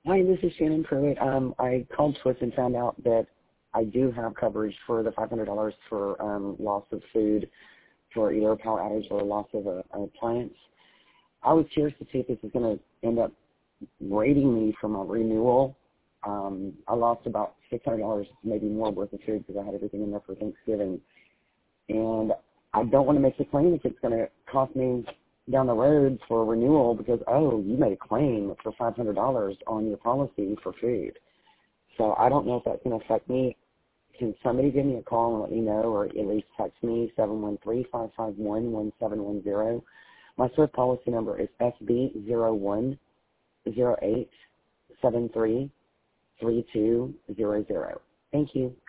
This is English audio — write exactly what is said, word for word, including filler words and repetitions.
Hi, this is Shannon Pruitt. Um, I called Swiss and found out that I do have coverage for the five hundred dollars for um, loss of food for either a power outage or loss of a, an appliance. I was curious to see if this is going to end up rating me for my renewal. Um, I lost about six hundred dollars, maybe more worth of food because I had everything in there for Thanksgiving. And I don't want to make the claim if it's going to cost me down the road for renewal because, oh, you made a claim for five hundred dollars on your policy for food. So I don't know if that's going to affect me. Can somebody give me a call and let me know, or at least text me, seven one three, five five one, one seven one zero. My Swift policy number is S B zero one zero eight seven three three two zero zero. Thank you.